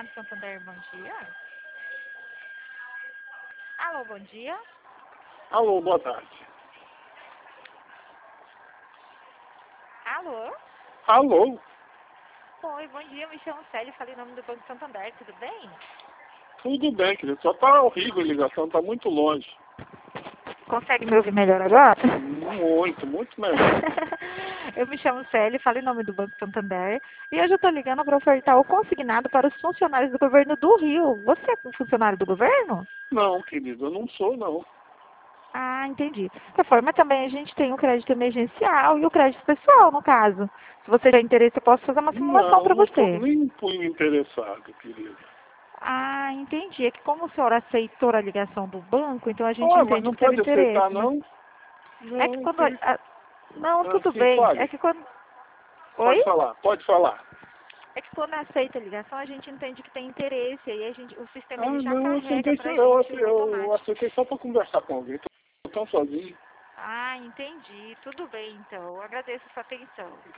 Banco Santander, bom dia. Alô, bom dia. Alô, boa tarde. Alô? Alô? Oi, bom dia, me chamo Célia, falei em nome do Banco Santander, tudo bem? Tudo bem, querido. Só tá horrível a ligação, tá muito longe. Consegue me ouvir melhor agora? Muito melhor. Eu me chamo Célia, falo em nome do Banco Santander e hoje eu estou ligando para ofertar o consignado para os funcionários do governo do Rio. Você é um funcionário do governo? Não, querido, eu não sou, não. Ah, entendi. Da forma também a gente tem o crédito emergencial e o crédito pessoal, no caso. Se você tiver interesse, eu posso fazer uma simulação Não, para não tô você. nem um punho interessado, querido. Ah, entendi. É que como o senhor aceitou a ligação do banco, então a gente Ah, mas entende não que teve pode aceitar, interesse, mas não? é que Não, quando... querido. Não, tudo Sim, bem. É fale. que quando... Pode Oi? falar, pode falar. É que quando aceita a ligação, a gente entende que tem interesse, aí o sistema Ah, ele já não, carrega pra gente o eu automático. aceitei só para conversar com alguém. Tô tão sozinho. Ah, entendi. Tudo bem, então. Eu agradeço a sua atenção.